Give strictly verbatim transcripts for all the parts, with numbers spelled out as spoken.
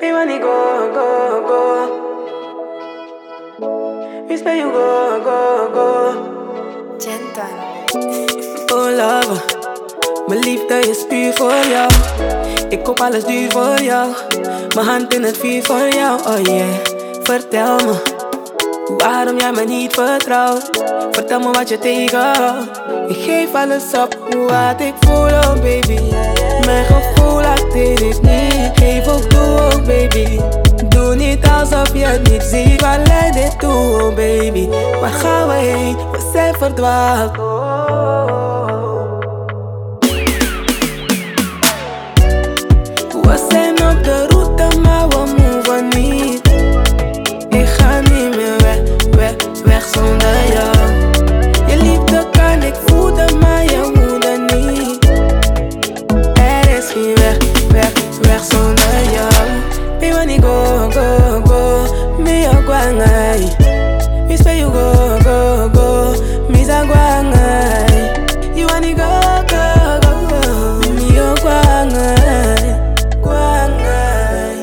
Baby, money go, go, go. We spend you go, go, go. Gentan. Oh lover, mijn liefde is puur voor jou. Ik koop alles duur voor jou. Mijn hand in het vuur voor jou, oh yeah. Vertel me, waarom jij me niet vertrouwt. Vertel me wat je tegenhoudt. Ik geef alles op, wat ik voel, oh baby. Mijn gevoel acteert dit niet. Geef ook toe, oh baby. Doe niet alsof je het niet ziet. Waar leidt dit toe, oh baby? Waar gaan we heen? We zijn verdwaald. We zijn op de route, maar we moven niet. Ik ga niet meer weg, weg, weg zonder jou. Je liefde kan ik voeden, maar je moeder niet. Er is geen weg, weg, weg zonder jou. Baby, wanna go, go, go. Me a guangai. We spend you go, go, go. Me a guangai. You wanna go, go, go, go. Me a guangai, guangai.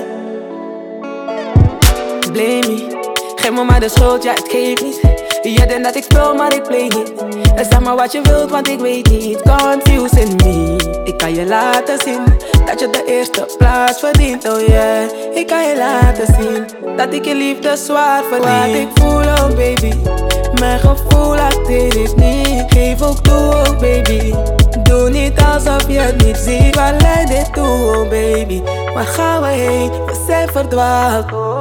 Blame me. Geef me maar de schuld, ja het geeft niet. Je denkt dat ik speel, maar ik play niet. En zeg maar wat je wilt, want ik weet niet. Confusing me. Ik kan je laten zien dat je de eerste plaats verdient, oh yeah. Ik kan je laten zien dat ik je liefde zwaar verdien. Wat ik voel, oh baby. Mijn gevoel acteert dit niet. Geef ook toe, oh baby. Doe niet alsof je het niet ziet. Waar leidt dit toe, oh baby? Waar gaan we heen? We zijn verdwaald.